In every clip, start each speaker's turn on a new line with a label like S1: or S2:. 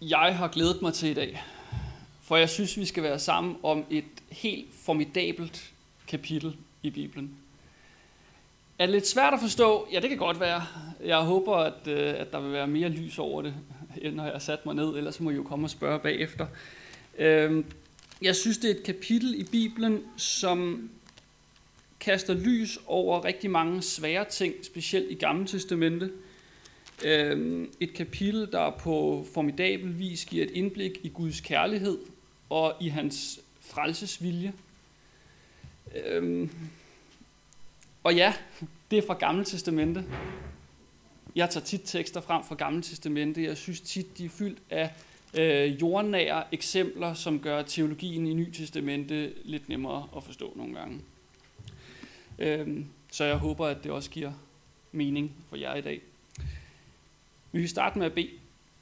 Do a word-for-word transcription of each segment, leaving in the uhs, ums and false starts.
S1: jeg har glædet mig til i dag, for jeg synes, vi skal være sammen om et helt formidabelt kapitel i Bibelen. Er det lidt svært at forstå? Ja, det kan godt være. Jeg håber, at, at der vil være mere lys over det, end når jeg har sat mig ned, ellers må I jo komme og spørge bagefter. Jeg synes, det er et kapitel i Bibelen, som kaster lys over rigtig mange svære ting, specielt i Gamle Testamente. Et kapitel, der på formidabel vis giver et indblik i Guds kærlighed og i hans frelsesvilje. Og ja, det er fra Gamle Testamente. Jeg tager tit tekster frem fra Gamle Testamente. Jeg synes tit, de er fyldt af øh, jordnære eksempler, som gør teologien i Nye Testamente lidt nemmere at forstå nogle gange. Øhm, så jeg håber, at det også giver mening for jer i dag. Vi vil starte med at bede.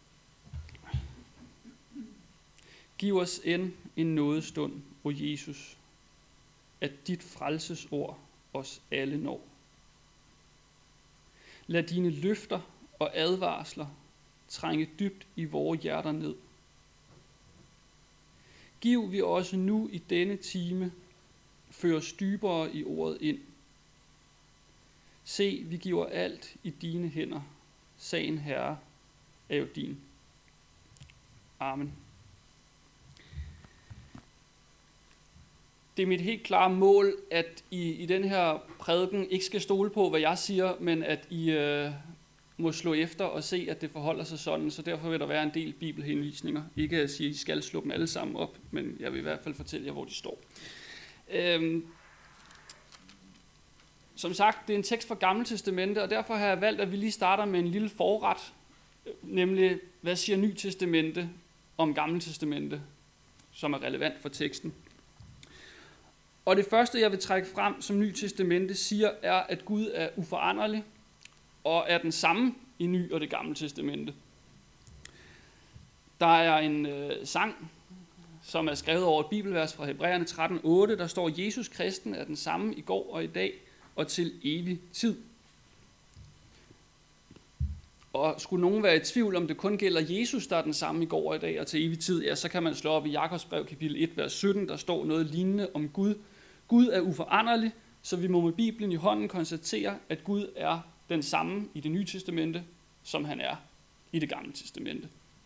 S1: Giv os end en nådestund, o Jesus, at dit frelsesord os alle når. Lad dine løfter og advarsler trænge dybt i vores hjerter ned. Giv vi også nu i denne time føre os dybere i ordet ind. Se, vi giver alt i dine hænder. Sagen, Herre, er jo din. Amen. Det er mit helt klare mål, at I i den her prædiken ikke skal stole på, hvad jeg siger, men at I øh, må slå efter og se, at det forholder sig sådan. Så derfor vil der være en del bibelhenvisninger. Ikke at sige, at I skal slå dem alle sammen op, men jeg vil i hvert fald fortælle jer, hvor de står. Øhm, som sagt, det er en tekst fra Gamle Testamente, og derfor har jeg valgt, at vi lige starter med en lille forret, nemlig, hvad siger Ny Testamente om Gamle Testamente, som er relevant for teksten. Og det første, jeg vil trække frem, som Ny Testamente siger, er, at Gud er uforanderlig og er den samme i Ny og det Gamle Testamente. Der er en øh, sang, som er skrevet over et bibelvers fra Hebræerne tretten otte, der står, Jesus kristen er den samme i går og i dag og til evig tid. Og skulle nogen være i tvivl, om det kun gælder Jesus, der er den samme i går og i dag og til evig tid, ja, så kan man slå op i Jakobs brev kapitel et, vers sytten, der står noget lignende om Gud. Gud er uforanderlig, så vi må med Bibelen i hånden konstatere, at Gud er den samme i det Nye Testamente, som han er i det Gamle Testamente.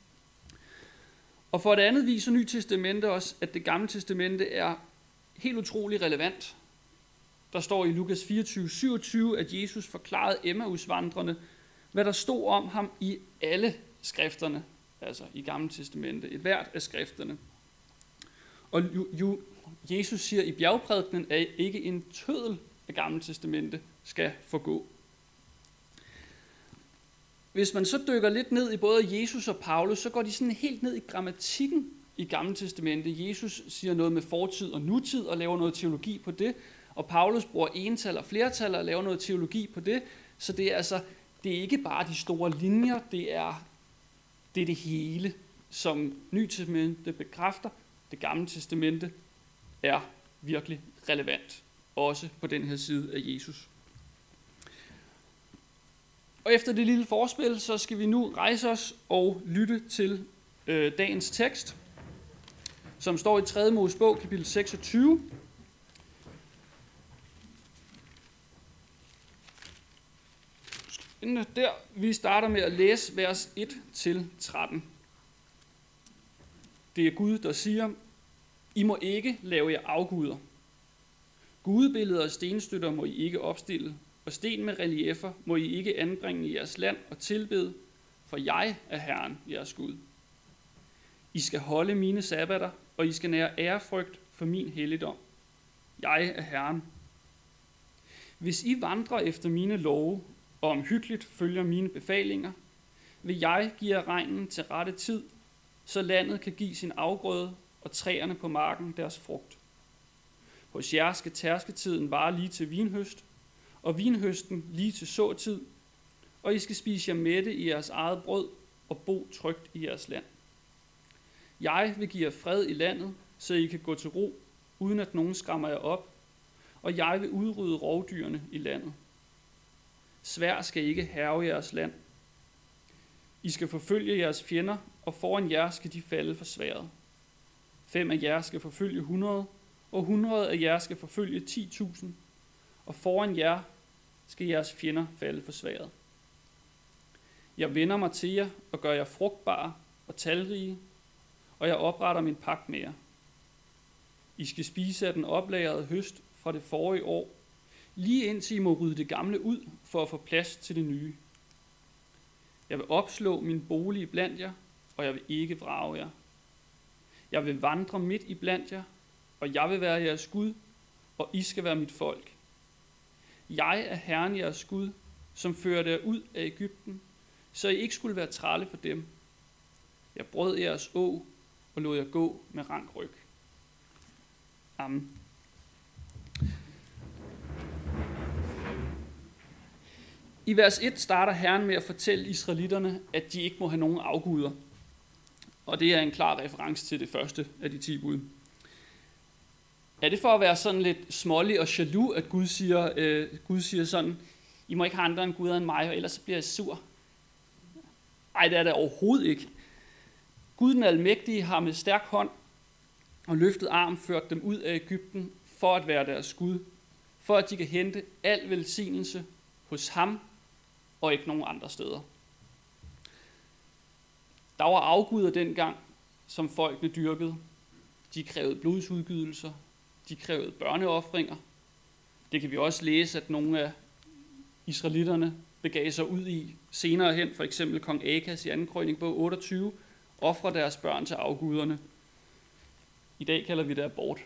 S1: Og for det andet viser Nye Testamente også, at det Gamle Testamente er helt utrolig relevant. Der står i Lukas fireogtyve syvogtyve, at Jesus forklarede Emmausvandrerne, hvad der stod om ham i alle skrifterne, altså i Gamle Testamente, et hvert af skrifterne. Og ju, Jesus siger i bjergprædikenen, at ikke en tøddel af Gamle Testamente skal forgå. Hvis man så dykker lidt ned i både Jesus og Paulus, så går de sådan helt ned i grammatikken i Gamle Testamente. Jesus siger noget med fortid og nutid og laver noget teologi på det, og Paulus bruger ental og flertal og laver noget teologi på det. Så det er altså, det er ikke bare de store linjer, det er det, er det hele, som Nye Testamente bekræfter. Det Gamle Testamente er virkelig relevant, også på den her side af Jesus. Og efter det lille forspil, så skal vi nu rejse os og lytte til øh, dagens tekst, som står i tredje Mosebog, kapitel seksogtyve. Der, vi starter med at læse vers et til tretten. Det er Gud, der siger, I må ikke lave jer afguder. Gudebilleder og stenstøtter må I ikke opstille, og sten med relieffer må I ikke anbringe i jeres land og tilbede, for jeg er Herren, jeres Gud. I skal holde mine sabbater, og I skal nære ærefrygt for min helligdom. Jeg er Herren. Hvis I vandrer efter mine love, og omhyggeligt følger mine befalinger, vil jeg give jer regnen til rette tid, så landet kan give sin afgrøde, og træerne på marken deres frugt. Hos jer skal tærsketiden vare lige til vinhøst, og vinhøsten lige til såtid, og I skal spise jer mætte i jeres eget brød, og bo trygt i jeres land. Jeg vil give jer fred i landet, så I kan gå til ro, uden at nogen skræmmer jer op, og jeg vil udrydde rovdyrene i landet. Sværd skal ikke hærge jeres land. I skal forfølge jeres fjender, og foran jer skal de falde for sværdet. Fem af jer skal forfølge hundrede, og hundrede af jer skal forfølge ti tusind, og foran jer skal jeres fjender falde for sværdet. Jeg vender mig til jer og gør jer frugtbare og talrige, og jeg opretter min pagt med jer. I skal spise af den oplagrede høst fra det forrige år, lige indtil I må rydde det gamle ud for at få plads til det nye. Jeg vil opslå min bolig blandt jer, og jeg vil ikke vrage jer. Jeg vil vandre midt i blandt jer, og jeg vil være jeres Gud, og I skal være mit folk. Jeg er Herren jeres Gud, som fører jer ud af Egypten, så I ikke skulle være trælle for dem. Jeg brød jeres å og lod jer gå med rank ryg. Amen. I vers et starter Herren med at fortælle israelitterne, at de ikke må have nogen afguder. Og det er en klar reference til det første af de ti bud. Er det for at være sådan lidt smålig og jaloux, at Gud siger, øh, Gud siger sådan, I må ikke have andre end guder end mig, og ellers så bliver jeg sur? Nej, det er det overhovedet ikke. Gud den almægtige har med stærk hånd og løftet arm ført dem ud af Egypten for at være deres Gud, for at de kan hente al velsignelse hos ham og ikke nogen andre steder. Der var afguder dengang, som folkene dyrkede. De krævede blodsudgydelser, de krævede børneofringer. Det kan vi også læse, at nogle af israelitterne begav sig ud i senere hen, for eksempel kong Akas i anden krønikebog otteogtyve, ofrer deres børn til afguderne. I dag kalder vi det abort.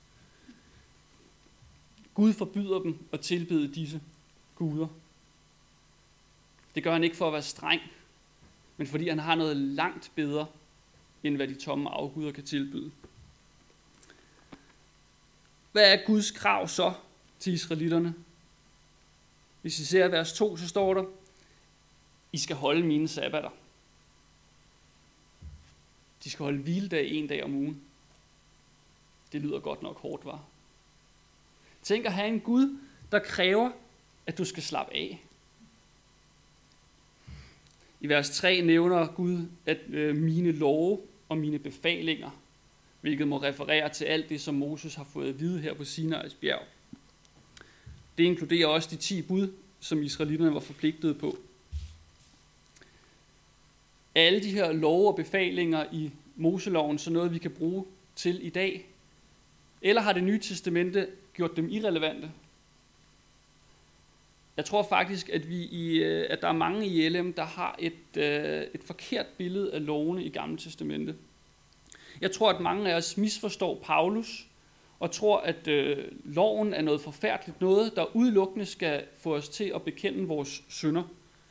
S1: Gud forbyder dem at tilbede disse guder. Det gør han ikke for at være streng, men fordi han har noget langt bedre, end hvad de tomme afguder kan tilbyde. Hvad er Guds krav så til israelitterne? Hvis I ser vers to, så står der, I skal holde mine sabbater. De skal holde hviledag en dag om ugen. Det lyder godt nok hårdt, var. Tænk at have en Gud, der kræver, at du skal slappe af. I vers tre nævner Gud, at øh, mine love og mine befalinger, hvilket må referere til alt det, som Moses har fået at vide her på Sinais bjerg. Det inkluderer også de ti bud, som israelitterne var forpligtede på. Alle de her love og befalinger i Moseloven, så noget vi kan bruge til i dag, eller har det nye testamente gjort dem irrelevante? Jeg tror faktisk, at, vi i, at der er mange i L M, der har et, et forkert billede af lovene i Gamle Testamente. Jeg tror, at mange af os misforstår Paulus, og tror, at øh, loven er noget forfærdeligt noget, der udelukkende skal få os til at bekende vores synder.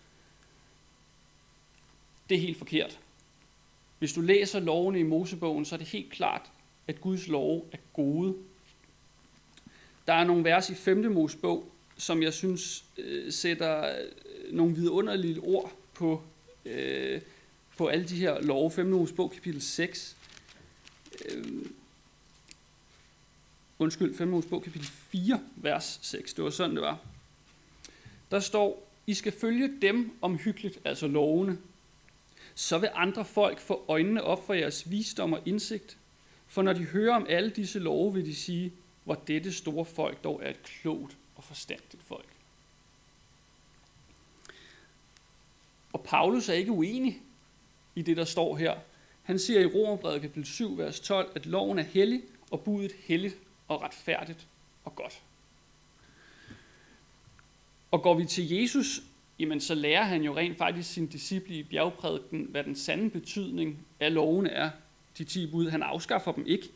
S1: Det er helt forkert. Hvis du læser lovene i Mosebogen, så er det helt klart, at Guds love er gode. Der er nogle vers i femte Mosebog, som jeg synes øh, sætter nogle vidunderlige ord på, øh, på alle de her love. femte Mosebog, kapitel seks. Øh, undskyld, femte Mosebog, kapitel fire, vers seks. Det var sådan, det var. Der står, I skal følge dem omhyggeligt, altså lovene. Så vil andre folk få øjnene op for jeres visdom og indsigt. For når de hører om alle disse love, vil de sige, hvor dette store folk dog er et klogt og forstandigt folk. Og Paulus er ikke uenig i det, der står her. Han siger i Romerbrevet kapitel syv, vers tolv, at loven er hellig, og budet helligt og retfærdigt og godt. Og går vi til Jesus, jamen så lærer han jo rent faktisk sine disciple i bjergprædiken, hvad den sande betydning af lovene er, de ti bud. Han afskaffer dem ikke.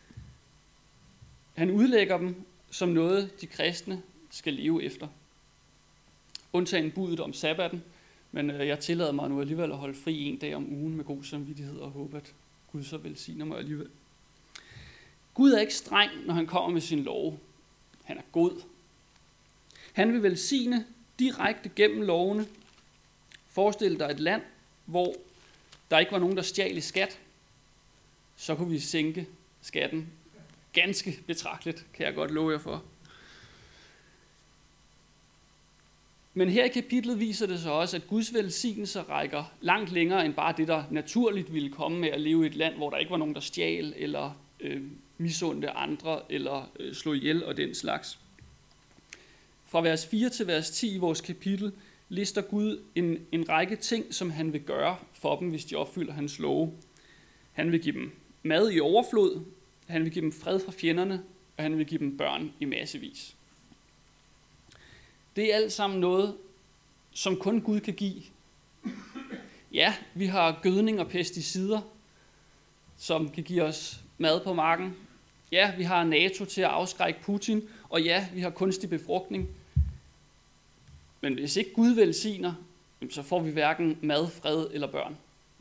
S1: Han udlægger dem som noget, de kristne skal leve efter. Undtagen budet om sabbaten, men jeg tillader mig nu alligevel at holde fri en dag om ugen med god samvittighed og håbe, at Gud så velsigner mig alligevel. Gud er ikke streng, når han kommer med sin lov. Han er god. Han vil velsigne direkte gennem lovene. Forestil dig et land, hvor der ikke var nogen, der stjal i skat. Så kunne vi sænke skatten ganske betragteligt, kan jeg godt love jer for. Men her i kapitlet viser det sig også, at Guds velsignelse rækker langt længere end bare det, der naturligt ville komme med at leve i et land, hvor der ikke var nogen, der stjal eller øh, misundte andre eller øh, slog ihjel og den slags. Fra vers fire til vers ti i vores kapitel lister Gud en, en række ting, som han vil gøre for dem, hvis de opfylder hans love. Han vil give dem mad i overflod, han vil give dem fred fra fjenderne, og han vil give dem børn i massevis. Det er alt sammen noget, som kun Gud kan give. Ja, vi har gødning og pesticider, som kan give os mad på marken. Ja, vi har NATO til at afskrække Putin, og ja, vi har kunstig befrugtning. Men hvis ikke Gud velsigner, så får vi hverken mad, fred eller børn.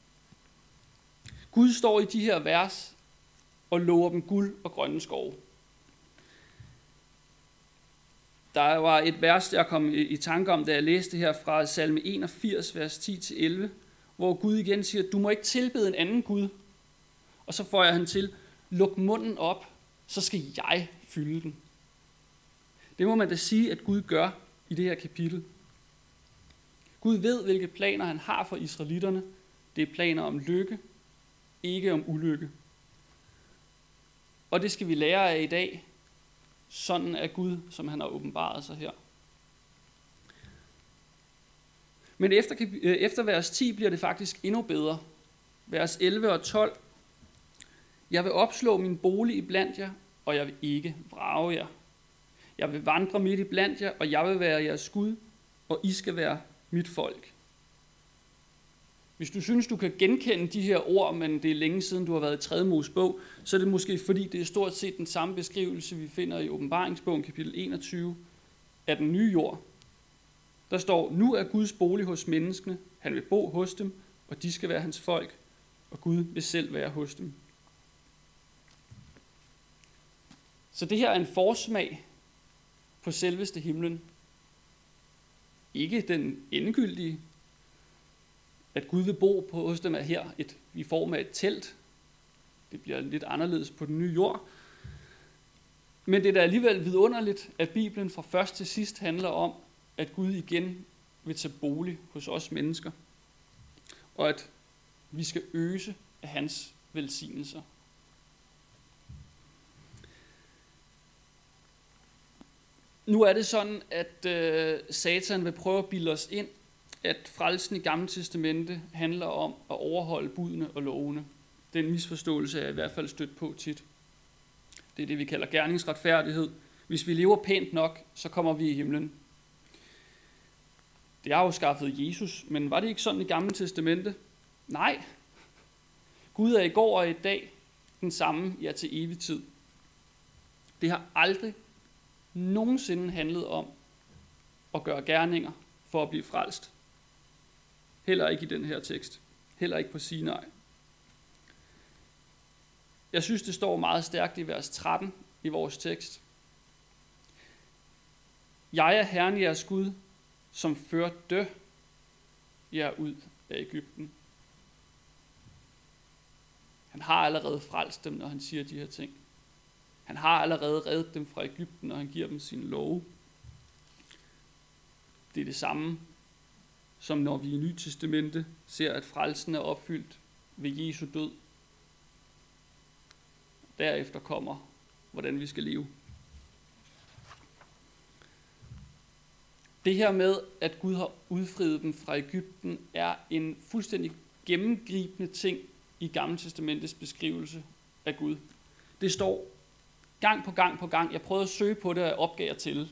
S1: Gud står i de her vers og lover dem guld og grønne skove. Der var et vers, jeg kom i tanke om, da jeg læste her fra salme enogfirs, vers ti til elleve, hvor Gud igen siger, du må ikke tilbede en anden Gud. Og så får jeg han til, luk munden op, så skal jeg fylde den. Det må man da sige, at Gud gør i det her kapitel. Gud ved, hvilke planer han har for israelitterne. Det er planer om lykke, ikke om ulykke. Og det skal vi lære af i dag. Sådan er Gud, som han har åbenbaret sig her. Men efter, efter vers ti bliver det faktisk endnu bedre. Vers elleve og tolv. Jeg vil opslå min bolig iblandt jer, og jeg vil ikke vrage jer. Jeg vil vandre midt iblandt jer, og jeg vil være jeres Gud, og I skal være mit folk. Hvis du synes, du kan genkende de her ord, men det er længe siden, du har været i tredje Mosebog, så er det måske fordi, det er stort set den samme beskrivelse, vi finder i Åbenbaringsbogen, kapitel enogtyve, af den nye jord. Der står, nu er Guds bolig hos menneskene, han vil bo hos dem, og de skal være hans folk, og Gud vil selv være hos dem. Så det her er en forsmag på selveste himlen. Ikke den endegyldige, at Gud vil bo på hos dem er her et, i form af et telt. Det bliver lidt anderledes på den nye jord. Men det er da alligevel vidunderligt, at Bibelen fra først til sidst handler om, at Gud igen vil tage bolig hos os mennesker. Og at vi skal øse af hans velsignelser. Nu er det sådan, at øh, Satan vil prøve at bilde os ind, at frelsen i Gamle Testamente handler om at overholde budene og lovene. Den misforståelse er i hvert fald stødt på tit. Det er det, vi kalder gerningsretfærdighed. Hvis vi lever pænt nok, så kommer vi i himlen. Det har jo skaffet Jesus, men var det ikke sådan i Gamle Testamente? Nej. Gud er i går og i dag den samme, ja til evig tid. Det har aldrig nogensinde handlet om at gøre gerninger for at blive frelst. Heller ikke i den her tekst. Heller ikke på Sinai. Jeg synes, det står meget stærkt i vers tretten i vores tekst. Jeg er Herren jeres Gud, som førte jer ud af Egypten. Han har allerede frelst dem, når han siger de her ting. Han har allerede reddet dem fra Egypten, og han giver dem sin love. Det er det samme, som når vi i Nye Testamente ser, at frelsen er opfyldt ved Jesu død. Derefter kommer, hvordan vi skal leve. Det her med, at Gud har udfriet dem fra Egypten, er en fuldstændig gennemgribende ting i Gamle Testamentets beskrivelse af Gud. Det står gang på gang på gang. Jeg prøvede at søge på det, og jeg opgav jer til.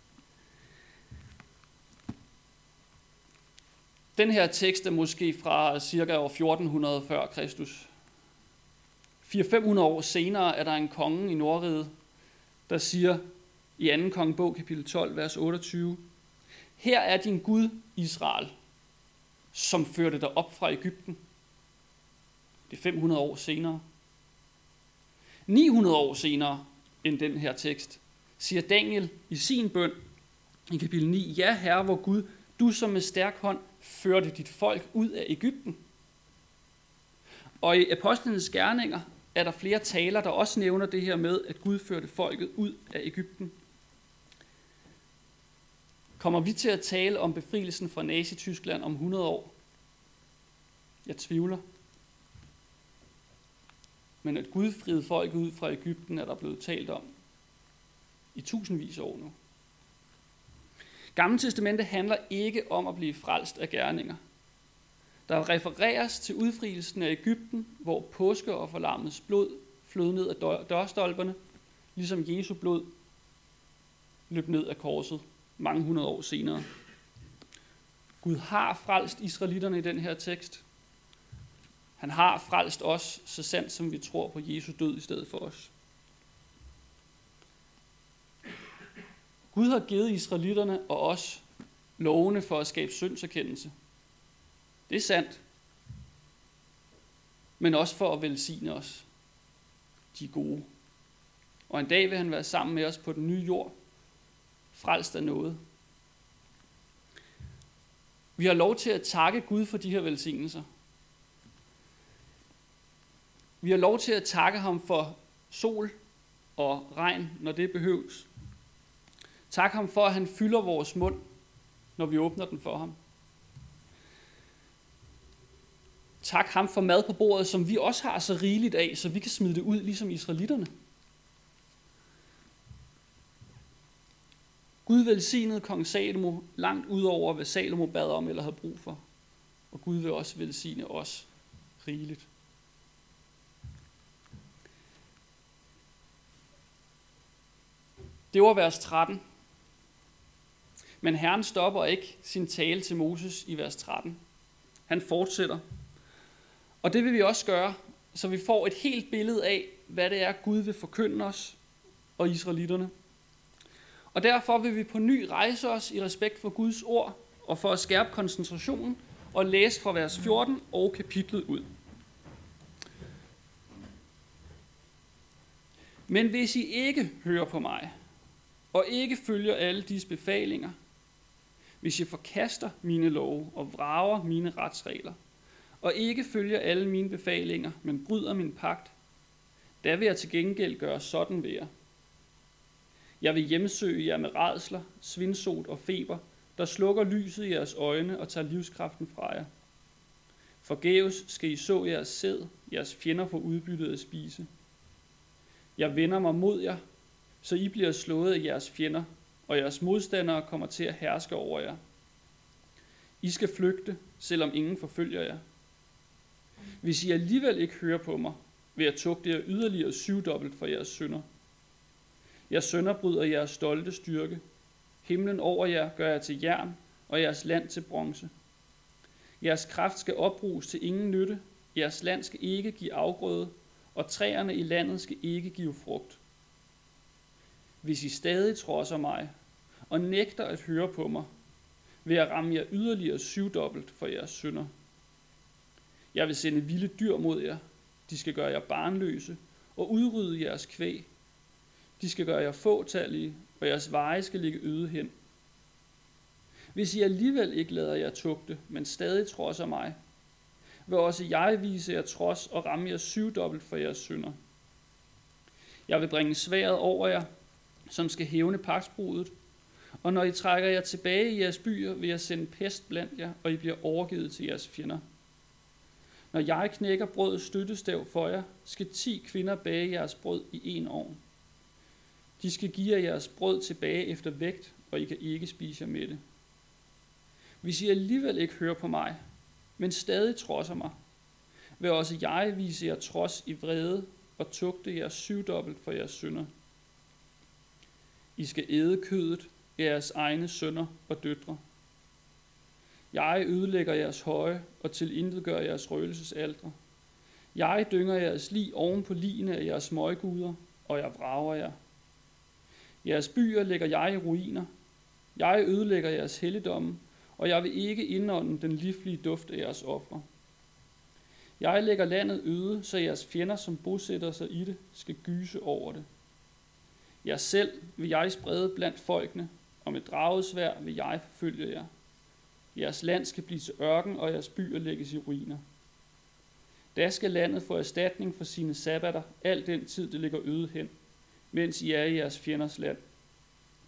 S1: Den her tekst er måske fra cirka år fjorten hundrede før Kristus. fire til fem hundrede år senere er der en konge i Nordriget, der siger i anden kongebog, kapitel tolv, vers otteogtyve, her er din Gud, Israel, som førte dig op fra Egypten. Det er fem hundrede år senere. ni hundrede år senere end den her tekst, siger Daniel i sin bøn i kapitel ni, ja, Herre, vor Gud, du som med stærk hånd førte dit folk ud af Egypten. Og i Apostlenes Gerninger er der flere taler, der også nævner det her med, at Gud førte folket ud af Egypten. Kommer vi til at tale om befrielsen fra Nazi-Tyskland om hundrede år? Jeg tvivler. Men at Gud friede folk ud fra Egypten, er der blevet talt om i tusindvis af år nu. Gamle Testamente handler ikke om at blive frelst af gerninger. Der refereres til udfrielsen af Egypten, hvor påskeofferlammets blod flød ned af dørstolperne, ligesom Jesu blod løb ned af korset mange hundrede år senere. Gud har frelst israelitterne i den her tekst. Han har frelst os, så sandt som vi tror på Jesu død i stedet for os. Gud har givet israelitterne og os lovene for at skabe syndserkendelse. Det er sandt. Men også for at velsigne os. De er gode. Og en dag vil han være sammen med os på den nye jord. Frelst af noget. Vi har lov til at takke Gud for de her velsignelser. Vi har lov til at takke ham for sol og regn, når det behøves. Tak ham for, at han fylder vores mund, når vi åbner den for ham. Tak ham for mad på bordet, som vi også har så rigeligt af, så vi kan smide det ud, ligesom israelitterne. Gud velsignede kong Salomo langt ud over, hvad Salomo bad om eller havde brug for. Og Gud vil også velsigne os rigeligt. Det var vers tretten. Men Herren stopper ikke sin tale til Moses i vers tretten. Han fortsætter. Og det vil vi også gøre, så vi får et helt billede af, hvad det er, Gud vil forkynde os og israelitterne. Og derfor vil vi på ny rejse os i respekt for Guds ord, og for at skærpe koncentrationen, og læse fra vers fjorten og kapitlet ud. Men hvis I ikke hører på mig, og ikke følger alle disse befalinger, hvis I forkaster mine love og vrager mine retsregler, og ikke følger alle mine befalinger, men bryder min pagt, da vil jeg til gengæld gøre sådan ved jer. Jeg vil hjemsøge jer med rædsler, svindsot og feber, der slukker lyset i jeres øjne og tager livskraften fra jer. Forgæves skal I så jeres sæd, jeres fjender får udbyttet at spise. Jeg vender mig mod jer, så I bliver slået af jeres fjender, og jeres modstandere kommer til at herske over jer. I skal flygte, selvom ingen forfølger jer. Hvis I alligevel ikke hører på mig, vil jeg tugte jer yderligere syvdobbelt for jeres synder. Jeres sønner bryder jeres stolte styrke. Himlen over jer gør jeg til jern, og jeres land til bronze. Jeres kraft skal opbruges til ingen nytte. Jeres land skal ikke give afgrøde, og træerne i landet skal ikke give frugt. Hvis I stadig trodser mig, og nægter at høre på mig, vil jeg ramme jer yderligere syvdobbelt for jeres synder. Jeg vil sende vilde dyr mod jer. De skal gøre jer barnløse og udrydde jeres kvæg. De skal gøre jer fåtallige, og jeres veje skal ligge øde hen. Hvis I alligevel ikke lader jer tugte, men stadig trodser mig, vil også jeg vise jer trods og ramme jer syvdobbelt for jeres synder. Jeg vil bringe sværdet over jer, som skal hævne pagtsbruddet, og når I trækker jer tilbage i jeres byer, vil jeg sende pest blandt jer, og I bliver overgivet til jeres fjender. Når jeg knækker brødets støttestav for jer, skal ti kvinder bage jeres brød i en ovn. De skal give jer jeres brød tilbage efter vægt, og I kan ikke spise jer med det. Hvis I alligevel ikke hører på mig, men stadig trodser mig, vil også jeg vise jer trods i vrede og tugte jer syvdobbelt for jeres synder. I skal æde kødet af jeres egne sønner og døtre. Jeg ødelægger jeres høje og tilintetgør jeres røgelsesaldre. Jeg dynger jeres lig oven på ligene af jeres møgguder, og jeg vrager jer. Jeres byer lægger jeg i ruiner. Jeg ødelægger jeres helligdomme, og jeg vil ikke indånde den livlige duft af jeres ofre. Jeg lægger landet øde, så jeres fjender, som bosætter sig i det, skal gyse over det. Jeg selv vil jeg sprede blandt folkene, og med dragesværd vil jeg forfølge jer. Jeres land skal blive til ørken, og jeres byer lægges i ruiner. Da skal landet få erstatning for sine sabbater, al den tid det ligger øde hen, mens I er i jeres fjenders land.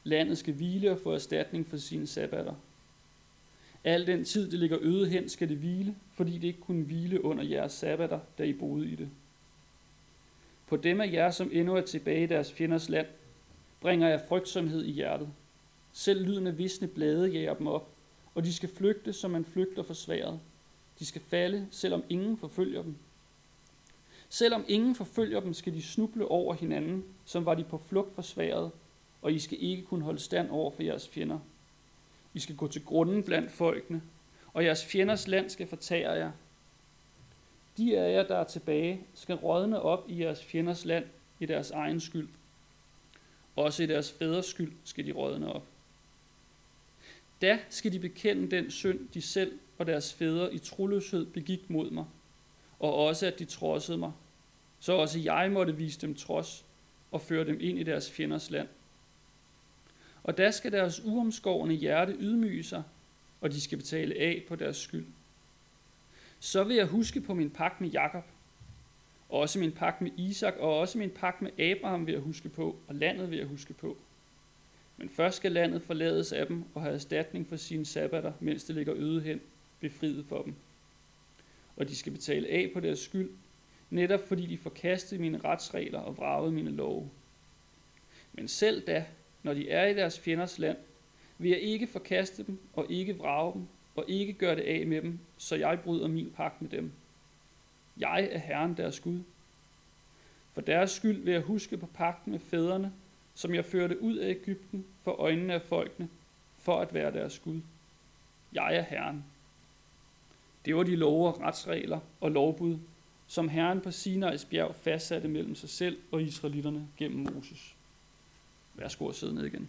S1: Landet skal hvile og få erstatning for sine sabbater. Al den tid, det ligger øde hen, skal det hvile, fordi det ikke kunne hvile under jeres sabbater, da I boede i det. På dem af jer, som endnu er tilbage i deres fjenders land, bringer jeg frygtsomhed i hjertet. Selv lyden af visne blade jager dem op, og de skal flygte, som man flygter for sværet. De skal falde, selvom ingen forfølger dem. Selvom ingen forfølger dem, skal de snuble over hinanden, som var de på flugt for sværet, og I skal ikke kunne holde stand over for jeres fjender. I skal gå til grunden blandt folkene, og jeres fjenders land skal fortære jer. De af jer, der er tilbage, skal rådne op i jeres fjenders land i deres egen skyld. Også i deres fædres skyld skal de rådne op. Da skal de bekende den synd, de selv og deres fædre i troløshed begik mod mig, og også at de trodsede mig, så også jeg måtte vise dem trods og føre dem ind i deres fjenders land. Og da skal deres uomskårne hjerte ydmyge sig, og de skal betale af på deres skyld. Så vil jeg huske på min pagt med Jakob, og også min pagt med Isak, og også min pagt med Abraham vil jeg huske på, og landet vil jeg huske på. Men først skal landet forlades af dem og have erstatning for sine sabbater, mens det ligger øde hen, befriet for dem. Og de skal betale af på deres skyld, netop fordi de forkastede mine retsregler og vragede mine love. Men selv da, når de er i deres fjenders land, vil jeg ikke forkaste dem og ikke vrage dem og ikke gøre det af med dem, så jeg bryder min pagt med dem. Jeg er Herren deres Gud. For deres skyld vil jeg huske på pagten med fædrene, som jeg førte ud af Egypten for øjnene af folkene, for at være deres Gud. Jeg er Herren. Det var de love og retsregler og lovbud, som Herren på Sinais bjerg fastsatte mellem sig selv og israelitterne gennem Moses. Værsgo at sidde ned igen.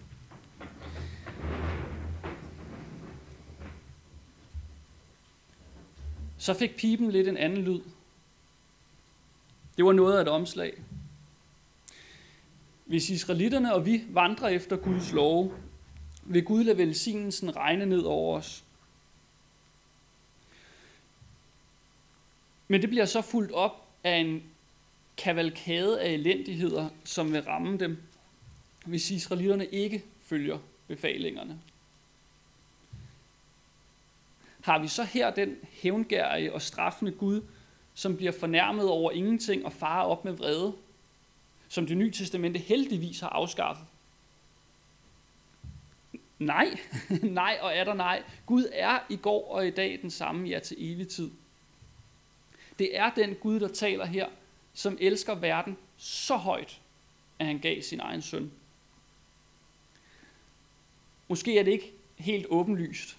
S1: Så fik piben lidt en anden lyd. Det var noget af et omslag. Hvis israelitterne og vi vandrer efter Guds love, vil Gud lade velsignelsen regne ned over os. Men det bliver så fulgt op af en kavalkade af elendigheder, som vil ramme dem, hvis israelitterne ikke følger befalingerne. Har vi så her den hævngærige og straffende Gud, som bliver fornærmet over ingenting og farer op med vrede, som Det Nye Testamente heldigvis har afskaffet? Nej, nej og er der nej. Gud er i går og i dag den samme, ja til evig tid. Det er den Gud, der taler her, som elsker verden så højt, at han gav sin egen søn. Måske er det ikke helt åbenlyst,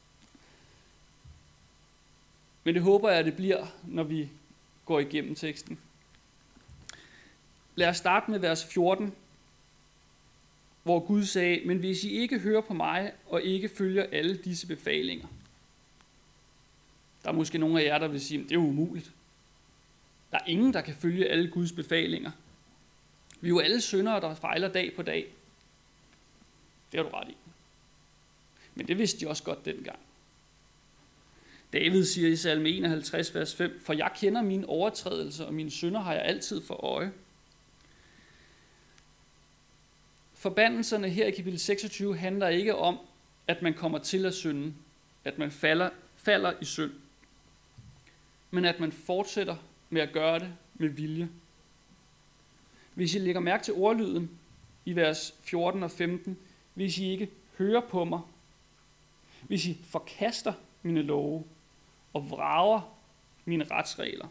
S1: men det håber jeg, at det bliver, når vi går igennem teksten. Lad os starte med vers fjorten, hvor Gud sagde, men hvis I ikke hører på mig, og ikke følger alle disse befalinger. Der er måske nogle af jer, der vil sige, at det er umuligt. Der er ingen, der kan følge alle Guds befalinger. Vi er jo alle syndere, der fejler dag på dag. Det har du ret i. Men det vidste de også godt dengang. David siger i salme enoghalvtreds, vers fem, for jeg kender mine overtrædelser, og mine synder har jeg altid for øje. Forbandelserne her i kapitel seksogtyve handler ikke om, at man kommer til at synde, at man falder, falder i synd, men at man fortsætter med at gøre det med vilje. Hvis I lægger mærke til ordlyden i vers fjorten og femten, hvis I ikke hører på mig, hvis I forkaster mine love og vrager mine retsregler.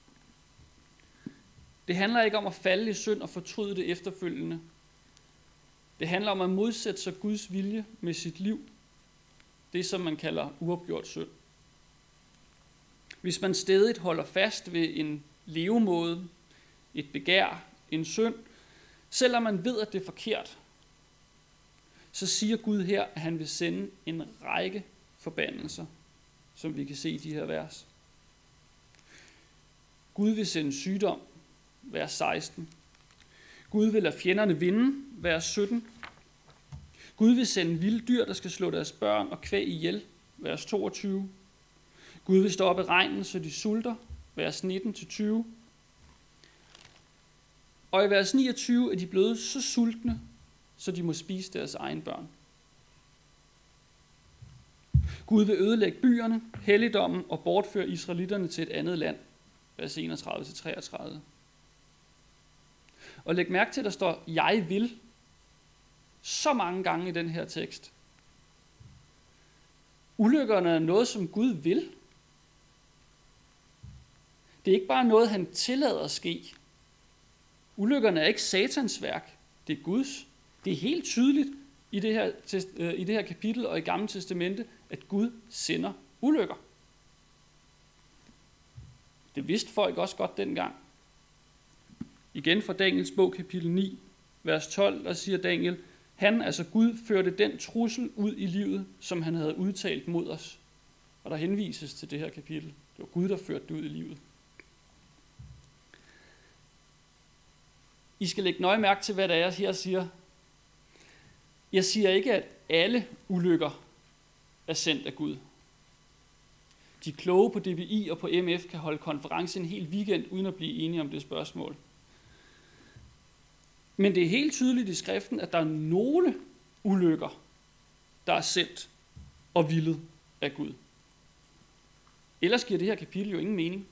S1: Det handler ikke om at falde i synd og fortryde det efterfølgende. Det handler om at modsætte sig Guds vilje med sit liv. Det, som man kalder uopgjort synd. Hvis man stædigt holder fast ved en levemåde, et begær, en synd, selvom man ved, at det er forkert, så siger Gud her, at han vil sende en række forbandelser, som vi kan se i de her vers. Gud vil sende sygdom, vers seksten. Gud vil lade fjenderne vinde, vers sytten. Gud vil sende vilde dyr, der skal slå deres børn og kvæg ihjel, vers toogtyve. Gud vil stoppe regnen, så de sulter, vers nitten til tyve. Og i vers niogtyve er de blevet så sultne, så de må spise deres egen børn. Gud vil ødelægge byerne, helligdommen og bortføre israelitterne til et andet land. Vers enogtredive til treogtredive. Og læg mærke til, at der står, jeg vil, så mange gange i den her tekst. Ulykkerne er noget, som Gud vil. Det er ikke bare noget, han tillader at ske. Ulykkerne er ikke satans værk, det er Guds. Det er helt tydeligt i det her, i det her kapitel og i Gamle Testamente, at Gud sender ulykker. Det vidste folk også godt dengang. Igen fra Daniels bog, kapitel ni, vers tolv, der siger Daniel, han, altså Gud, førte den trussel ud i livet, som han havde udtalt mod os. Og der henvises til det her kapitel. Det var Gud, der førte det ud i livet. I skal lægge nøje mærke til, hvad det er, jeg her siger. Jeg siger ikke, at alle ulykker er sendt af Gud. De kloge på D B I og på M F kan holde konference en hel weekend, uden at blive enige om det spørgsmål. Men det er helt tydeligt i skriften, at der er nogle ulykker, der er sendt og villet af Gud. Ellers giver det her kapitel jo ingen mening.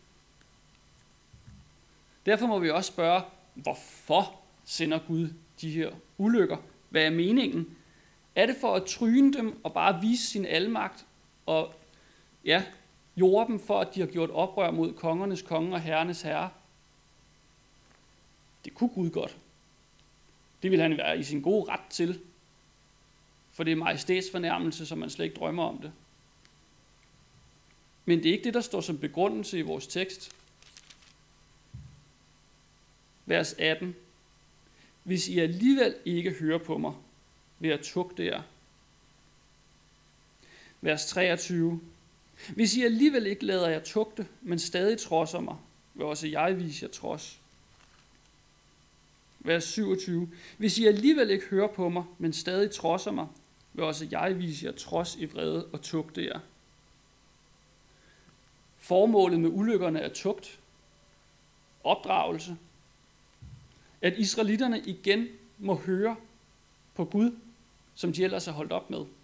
S1: Derfor må vi også spørge, hvorfor sender Gud de her ulykker? Hvad er meningen? Er det for at tryne dem og bare vise sin almagt og ja, jorde dem for, at de har gjort oprør mod kongernes konge og herrenes herre? Det kunne Gud godt. Det vil han være i sin gode ret til. For det er majestætsfornærmelse, som man slet ikke drømmer om det. Men det er ikke det, der står som begrundelse i vores tekst. Vers atten. Hvis I alligevel ikke hører på mig, vil jeg tugte jer. Vers treogtyve. Hvis I alligevel ikke lader jer tugte, men stadig trodser mig, vil også jeg vise jer trods. Vers syvogtyve. Hvis I alligevel ikke hører på mig, men stadig trodser mig, vil også jeg vise jer trods i vrede og tugte jer. Formålet med ulykkerne er tugt, opdragelse, at israelitterne igen må høre på Gud, som de ellers har holdt op med.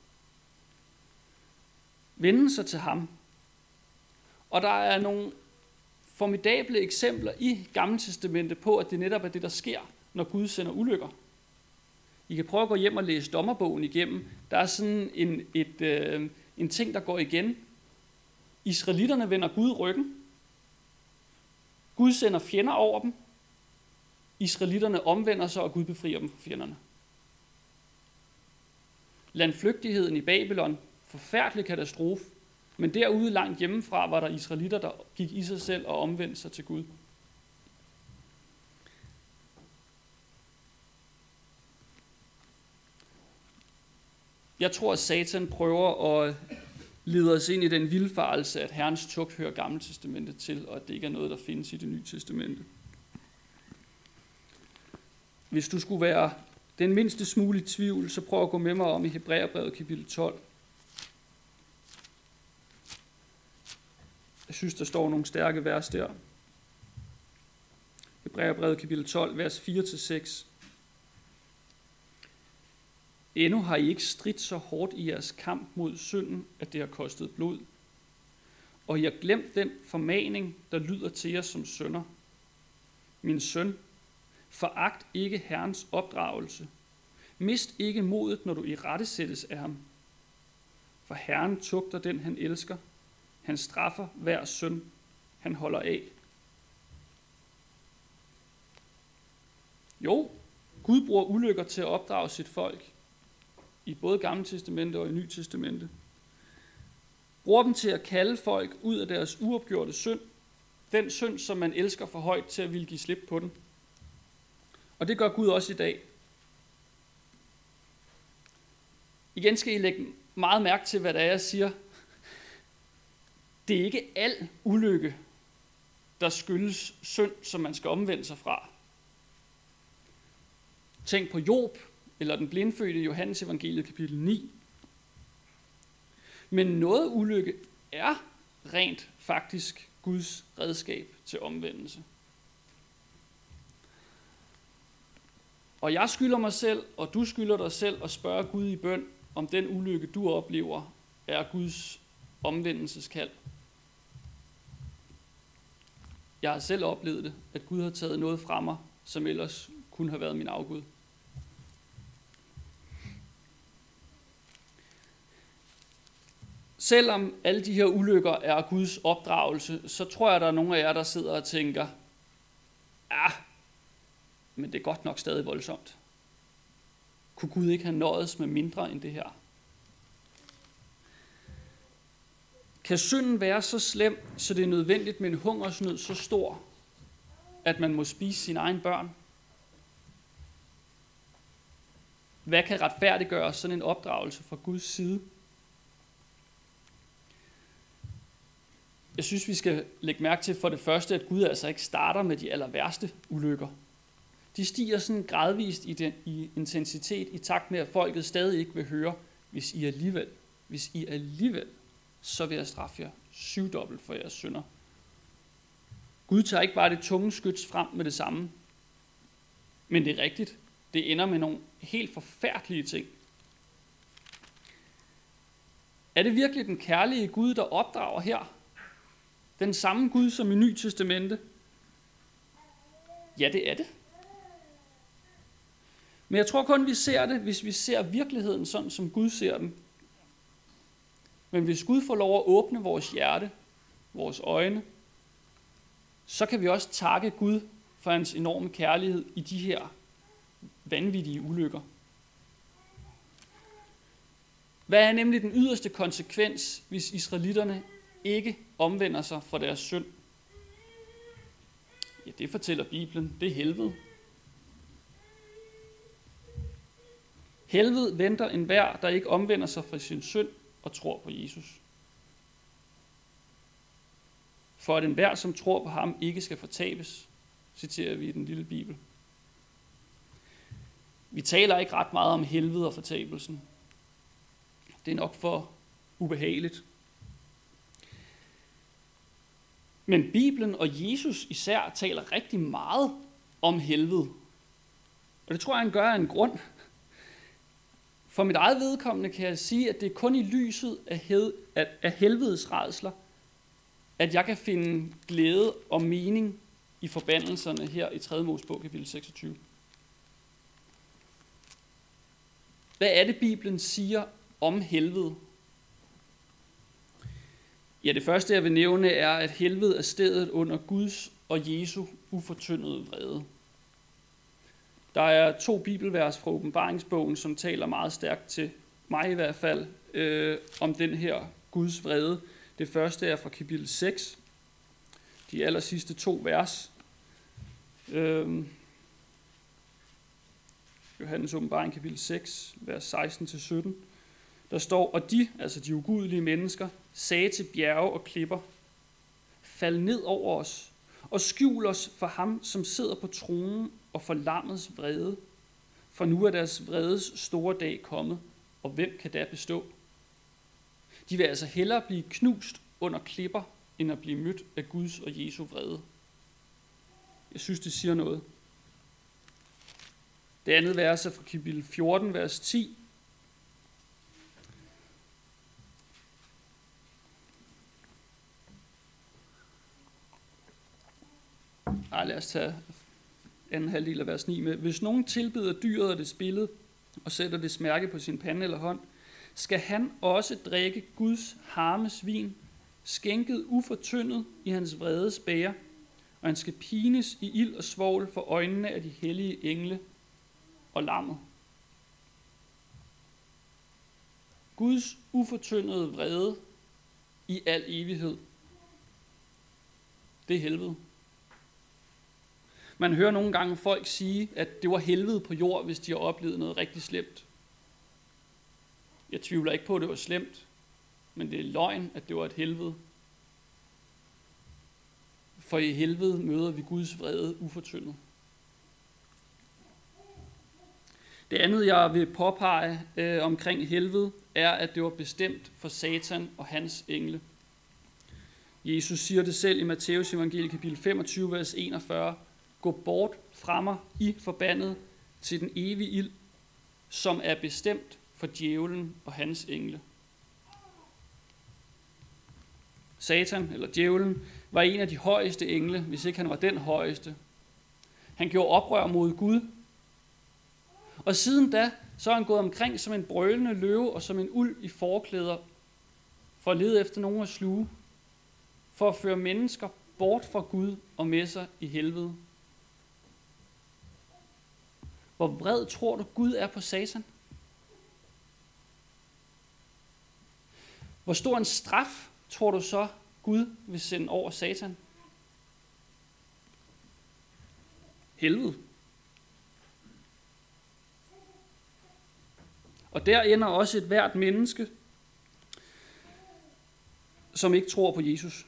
S1: Vende sig til ham. Og der er nogle formidable eksempler i Gamle Testamente på, at det netop er det, der sker, når Gud sender ulykker. I kan prøve at gå hjem og læse dommerbogen igennem. Der er sådan en, et, øh, en ting, der går igen. Israelitterne vender Gud ryggen. Gud sender fjender over dem. Israelitterne omvender sig, og Gud befrier dem fra fjenderne. Landflygtigheden i Babylon, forfærdelig katastrofe, men derude langt hjemmefra var der israelitter, der gik i sig selv og omvendte sig til Gud. Jeg tror, at Satan prøver at lede os ind i den vildfarelse, at Herrens tugt hører Gamle Testamente til, og at det ikke er noget, der findes i det Nye Testamente. Hvis du skulle være den mindste smule i tvivl, så prøv at gå med mig om i Hebræerbrevet kapitel tolv. Jeg synes, der står nogle stærke vers der. Hebræerbrevet kapitel tolv, vers fire til seks. Endnu har I ikke stridt så hårdt i jeres kamp mod synden, at det har kostet blod. Og I har glemt den formaning, der lyder til jer som sønner. Min søn, foragt ikke Herrens opdragelse. Mist ikke modet, når du irettesættes af ham. For Herren tugter den, han elsker. Han straffer hver søn, han holder af. Jo, Gud bruger ulykker til at opdrage sit folk. I både Gamle Testamente og i Nye Testamente. Bruger dem til at kalde folk ud af deres uopgjorte synd. Den synd, som man elsker for højt til at ville give slip på den. Og det gør Gud også i dag. Igen skal I lægge meget mærke til, hvad det er, jeg siger. Det er ikke al ulykke, der skyldes synd, som man skal omvende sig fra. Tænk på Job, eller den blindfødte i Johannes evangeliet kapitel ni. Men noget ulykke er rent faktisk Guds redskab til omvendelse. Og jeg skylder mig selv, og du skylder dig selv at spørge Gud i bøn, om den ulykke, du oplever, er Guds omvendelseskald. Jeg har selv oplevet det, at Gud har taget noget fra mig, som ellers kunne have været min afgud. Selvom alle de her ulykker er Guds opdragelse, så tror jeg, der er nogle af jer, der sidder og tænker, ja, men det er godt nok stadig voldsomt. Kunne Gud ikke have nøjedes med mindre end det her? Kan synden være så slem, så det er nødvendigt med en hungersnød så stor, at man må spise sine egne børn? Hvad kan retfærdiggøre sådan en opdragelse fra Guds side? Jeg synes, vi skal lægge mærke til for det første, at Gud altså ikke starter med de aller værste ulykker. De stiger sådan gradvist i, den, i intensitet i takt med, at folket stadig ikke vil høre, hvis I alligevel, hvis I alligevel, så vil jeg straffe jer syvdobbelt for jeres synder. Gud tager ikke bare det tunge skyts frem med det samme, men det er rigtigt. Det ender med nogle helt forfærdelige ting. Er det virkelig den kærlige Gud, der opdrager her? Den samme Gud som i Nye Testamente? Ja, det er det. Men jeg tror kun, vi ser det, hvis vi ser virkeligheden sådan, som Gud ser den. Men hvis Gud får lov at åbne vores hjerte, vores øjne, så kan vi også takke Gud for hans enorme kærlighed i de her vanvittige ulykker. Hvad er nemlig den yderste konsekvens, hvis israelitterne ikke omvender sig fra deres synd? Ja, det fortæller Bibelen. Det er helvede. Helvede venter enhver, der ikke omvender sig fra sin synd og tror på Jesus. For at enhver, som tror på ham, ikke skal fortabes, citerer vi i den lille Bibel. Vi taler ikke ret meget om helvede og fortabelsen. Det er nok for ubehageligt. Men Bibelen og Jesus især taler rigtig meget om helvede. Og det tror jeg, han gør af en grund. For mit eget vedkommende kan jeg sige, at det er kun i lyset af, hed, af helvedes rædsler, at jeg kan finde glæde og mening i forbandelserne her i tredje Mosebog kapitel seksogtyve. Hvad er det, Bibelen siger om helvede? Ja, det første, jeg vil nævne, er, at helvede er stedet under Guds og Jesu ufortyndede vrede. Der er to bibelvers fra åbenbaringsbogen, som taler meget stærkt til mig i hvert fald, øh, om den her Guds vrede. Det første er fra kapitel seks, de aller sidste to vers. Øh, Johannes åbenbaring kapitel seks, vers seksten til sytten. Der står, og de, altså de ugudelige mennesker, sagde til bjerge og klipper, fald ned over os og skjul os for ham, som sidder på tronen og for lammets vrede. For nu er deres vredes store dag kommet, og hvem kan da bestå? De vil altså hellere blive knust under klipper, end at blive mødt af Guds og Jesu vrede. Jeg synes, det siger noget. Det andet vers er fra kapitel fjorten, vers ti. Ej, lad os tage anden halvdel af vers ni med. Hvis nogen tilbeder dyret og det spillet, og sætter det smærke på sin pande eller hånd, skal han også drikke Guds harmes vin, skænket ufortyndet i hans vredes bæger, og han skal pines i ild og svovl for øjnene af de hellige engle og lammet. Guds ufortyndede vrede i al evighed. Det er helvede. Man hører nogle gange folk sige, at det var helvede på jord, hvis de har oplevet noget rigtig slemt. Jeg tvivler ikke på, at det var slemt, men det er løgn, at det var et helvede. For i helvede møder vi Guds vrede ufortyndet. Det andet, jeg vil påpege øh, omkring helvede, er, at det var bestemt for Satan og hans engle. Jesus siger det selv i Matteus evangeliet kapitel femogtyve, vers enogfyrre. Gå bort fra mig, I forbandede, til den evige ild, som er bestemt for djævlen og hans engle. Satan, eller djævlen, var en af de højeste engle, hvis ikke han var den højeste. Han gjorde oprør mod Gud. Og siden da, så er han gået omkring som en brølende løve og som en ulv i forklæder, for at lede efter nogen at sluge, for at føre mennesker bort fra Gud og med sig i helvede. Hvor vred tror du Gud er på Satan? Hvor stor en straf tror du så Gud vil sende over Satan? Helvede. Og der ender også et hvert menneske, som ikke tror på Jesus.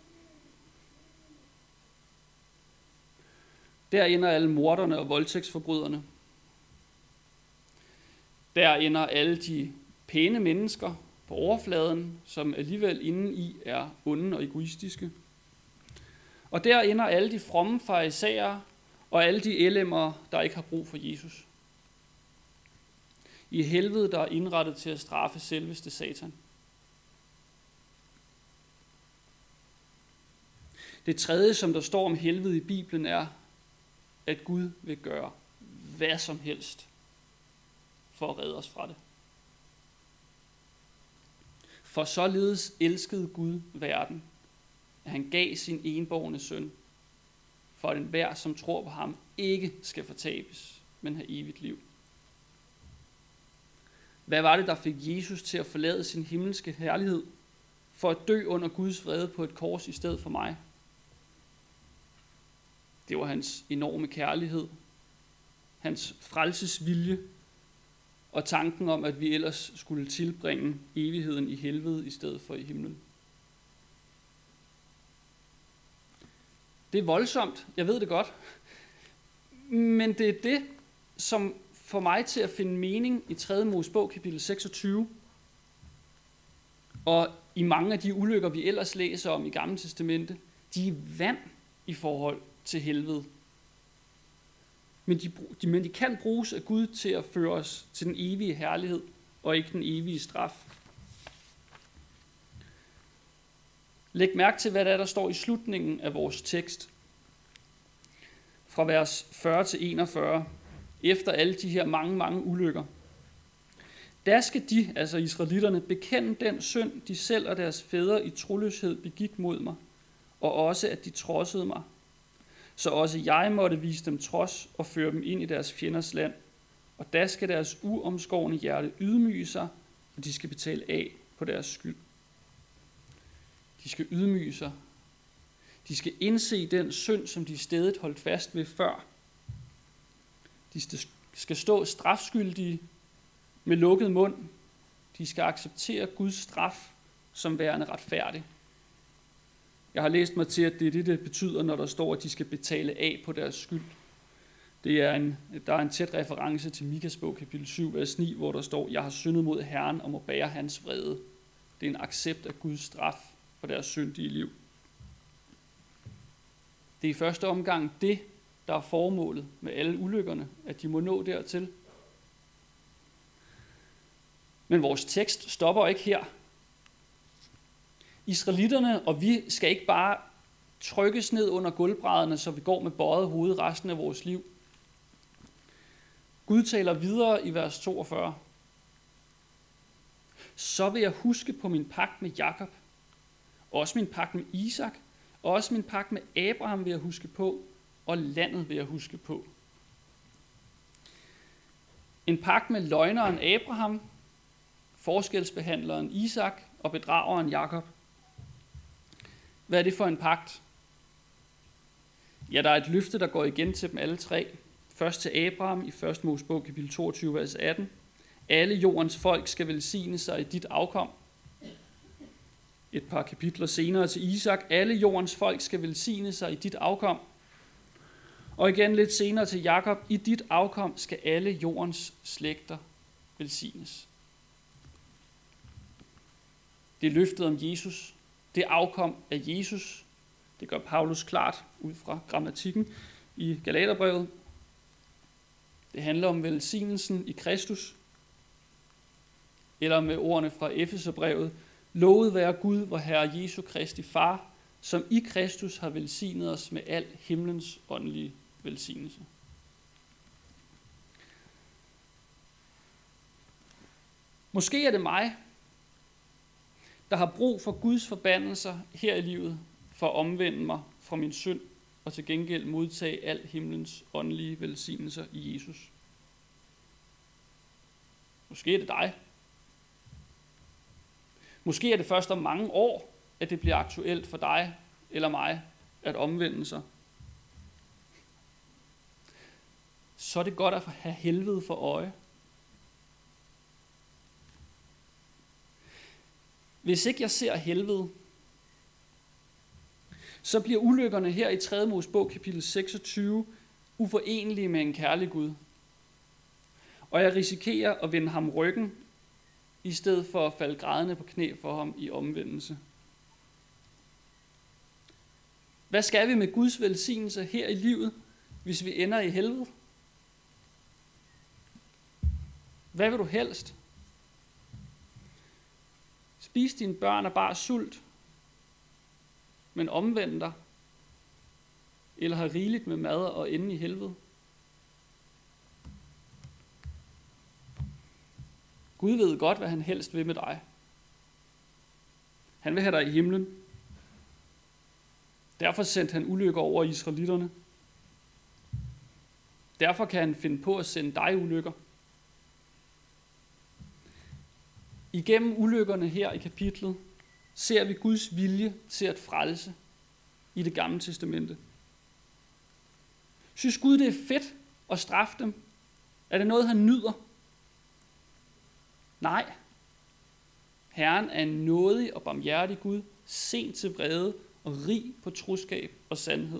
S1: Der ender alle morderne og voldtægtsforbryderne. Der ender alle de pæne mennesker på overfladen, som alligevel inde i er onde og egoistiske. Og der ender alle de fromme farisæere og alle de ellemere, der ikke har brug for Jesus. I helvede, der er indrettet til at straffe selveste Satan. Det tredje, som der står om helvede i Bibelen, er, at Gud vil gøre hvad som helst for at redde os fra det. For således elskede Gud verden, at han gav sin enbårne søn, for at enhver, som tror på ham, ikke skal fortabes, men have evigt liv. Hvad var det, der fik Jesus til at forlade sin himmelske herlighed, for at dø under Guds vrede på et kors i stedet for mig? Det var hans enorme kærlighed, hans frelsesvilje og tanken om, at vi ellers skulle tilbringe evigheden i helvede i stedet for i himlen. Det er voldsomt, jeg ved det godt, men det er det, som får mig til at finde mening i tredje Mosebog kapitel seksogtyve, og i mange af de ulykker, vi ellers læser om i Gamle Testamente, de er vand i forhold til helvede. Men de, de, men de kan bruges af Gud til at føre os til den evige herlighed, og ikke den evige straf. Læg mærke til, hvad der, er, der står i slutningen af vores tekst. Fra vers fyrre til enogfyrre, efter alle de her mange, mange ulykker. Der skal de, altså israelitterne, bekende den synd, de selv og deres fædre i troløshed begik mod mig, og også at de trodsede mig. Så også jeg måtte vise dem trods og føre dem ind i deres fjenders land, og der skal deres uomskårne hjerte ydmyge sig, og de skal betale af på deres skyld. De skal ydmyge sig. De skal indse den synd, som de stedet holdt fast ved før. De skal stå strafskyldige med lukket mund. De skal acceptere Guds straf som værende retfærdig. Jeg har læst mig til, at det er det, det betyder, når der står, at de skal betale af på deres skyld. Det er en, der er en tæt reference til Mikas bog, kapitel syv, vers ni, hvor der står, jeg har syndet mod Herren og må bære hans vrede. Det er en accept af Guds straf for deres syndige liv. Det er i første omgang det, der er formålet med alle ulykkerne, at de må nå dertil. Men vores tekst stopper ikke her. Israelitterne og vi skal ikke bare trykkes ned under gulvbrædderne, så vi går med bøjet hoved resten af vores liv. Gud taler videre i vers toogfyrre. Så vil jeg huske på min pagt med Jakob, også min pagt med Isak, og også min pagt med Abraham vil jeg huske på, og landet vil jeg huske på. En pagt med løgneren Abraham, forskelsbehandleren Isak og bedrageren Jakob. Hvad er det for en pagt? Ja, der er et løfte, der går igen til dem alle tre. Først til Abraham i første Mosebog kapitel toogtyve, vers atten. Alle jordens folk skal velsigne sig i dit afkom. Et par kapitler senere til Isak. Alle jordens folk skal velsigne sig i dit afkom. Og igen lidt senere til Jakob. I dit afkom skal alle jordens slægter velsignes. Det er løftet om Jesus. Det afkom af Jesus. Det gør Paulus klart ud fra grammatikken i Galaterbrevet. Det handler om velsignelsen i Kristus, eller med ordene fra Efeserbrevet: lovet være Gud, vor Herre Jesu Kristi Far, som i Kristus har velsignet os med al himlens åndelige velsignelse. Måske er det mig, der har brug for Guds forbandelser her i livet, for at omvende mig fra min synd og til gengæld modtage al himlens åndelige velsignelser i Jesus. Måske er det dig. Måske er det først om mange år, at det bliver aktuelt for dig eller mig at omvende sig. Så er det godt at have helvede for øje. Hvis ikke jeg ser helvede, så bliver ulykkerne her i tredje Mosebog kapitel seksogtyve uforenelige med en kærlig Gud. Og jeg risikerer at vende ham ryggen, i stedet for at falde grædende på knæ for ham i omvendelse. Hvad skal vi med Guds velsignelse her i livet, hvis vi ender i helvede? Hvad vil du helst? Spis dine børn af bare sult, men omvend dig, eller have rigeligt med mad og ende i helvede? Gud ved godt, hvad han helst vil med dig. Han vil have dig i himlen. Derfor sendte han ulykker over israelitterne. Derfor kan han finde på at sende dig ulykker. Igennem ulykkerne her i kapitlet ser vi Guds vilje til at frelse i det gamle testamente. Synes Gud, det er fedt at straffe dem? Er det noget, han nyder? Nej. Herren er en nådig og barmhjertig Gud, sent til vrede og rig på troskab og sandhed.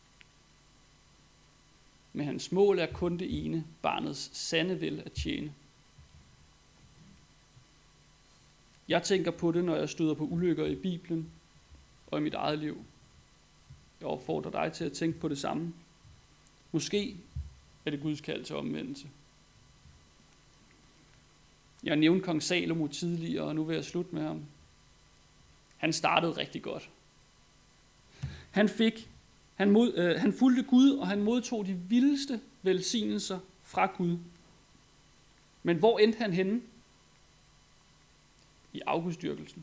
S1: Men hans mål er kun det ene, barnets sande vil at tjene. Jeg tænker på det, når jeg støder på ulykker i Bibelen og i mit eget liv. Jeg opfordrer dig til at tænke på det samme. Måske er det Guds kald til omvendelse. Jeg nævnte kong Salomo tidligere, og nu vil jeg slutte med ham. Han startede rigtig godt. Han fik, han, mod, øh, han fulgte Gud, og han modtog de vildeste velsignelser fra Gud. Men hvor endte han henne? I afgudstyrkelsen.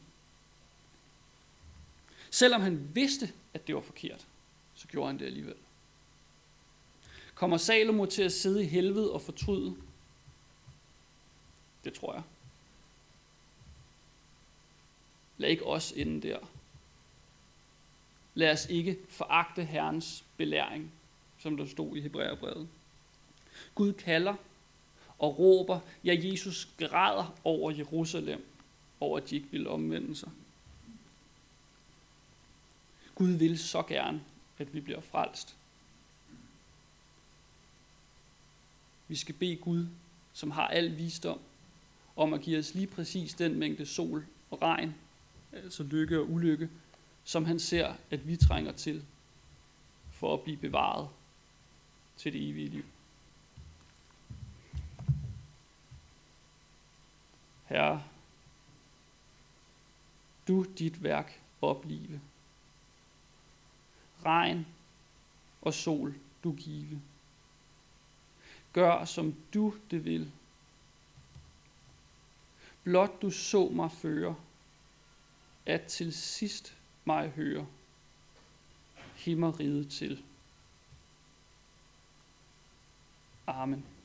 S1: Selvom han vidste, at det var forkert, så gjorde han det alligevel. Kommer Salomo til at sidde i helvede og fortryde? Det tror jeg. Lad ikke os ende der. Lad os ikke foragte Herrens belæring, som der stod i Hebræerbrevet. Gud kalder og råber, ja, Jesus græder over Jerusalem, over at de ikke ville omvende sig. Gud vil så gerne, at vi bliver frelst. Vi skal bede Gud, som har al visdom, om at give os lige præcis den mængde sol og regn, altså lykke og ulykke, som han ser, at vi trænger til, for at blive bevaret til det evige liv. Herre, du dit værk oplive. Regn og sol du give. Gør som du det vil. Blot du så mig føre, at til sidst mig høre, himmeriget til. Amen.